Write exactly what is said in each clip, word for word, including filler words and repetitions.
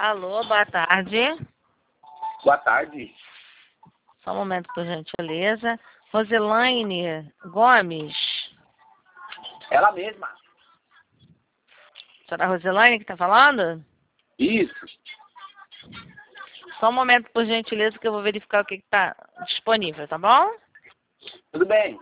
Alô, boa tarde. Boa tarde. Só um momento, por gentileza. Roselaine Gomes. Ela mesma. Será a Roselaine que está falando? Isso. Só um momento, por gentileza, que eu vou verificar o que está disponível, tá bom? Tudo bem.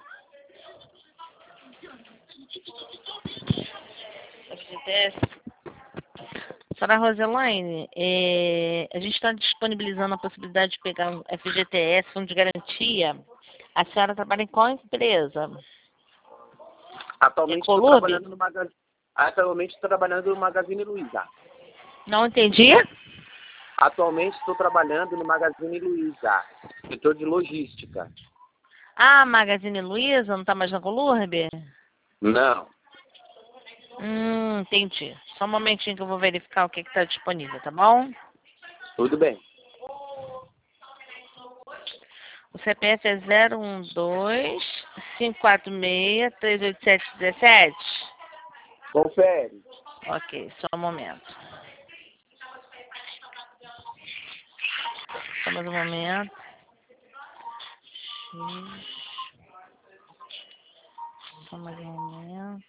F G T S. Senhora Roselaine, é, a gente está disponibilizando a possibilidade de pegar um F G T S, fundo de garantia. A senhora trabalha em qual empresa? Atualmente estou Ecolube? trabalhando no Magazine. Atualmente estou trabalhando no Magazine Luiza. Não entendi? Atualmente estou trabalhando no Magazine Luiza, setor de logística. Ah, Magazine Luiza, não está mais na Colurbe? Não. Hum, entendi. Só um momentinho que eu vou verificar o que está disponível, tá bom? Tudo bem. O C P F é zero um dois, cinco quatro seis, três oito sete um sete. Confere. Ok, só um momento. Só mais um momento. Só mais um momento.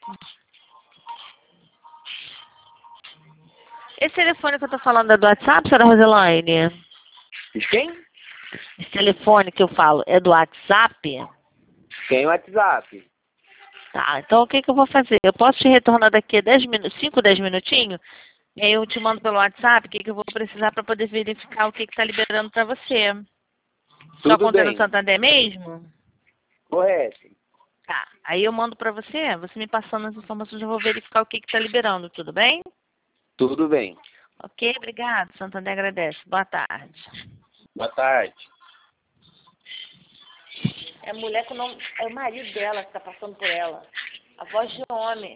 Esse telefone que eu tô falando é do WhatsApp, senhora Roselaine? De quem? Esse telefone que eu falo é do WhatsApp? Tem o WhatsApp. Tá, então o que que eu vou fazer? Eu posso te retornar daqui a dez minutos, cinco, dez minutinhos? E aí eu te mando pelo WhatsApp o que que eu vou precisar para poder verificar o que que tá liberando para você. Sua Tudo conta é no bem. Santander mesmo? Correto. Tá, aí eu mando para você, você me passando as informações, eu vou verificar o que que tá liberando, tudo bem? Tudo bem. Ok, obrigado. Santander agradece. Boa tarde. Boa tarde. É a mulher com o nome. É o marido dela que está passando por ela. A voz de homem.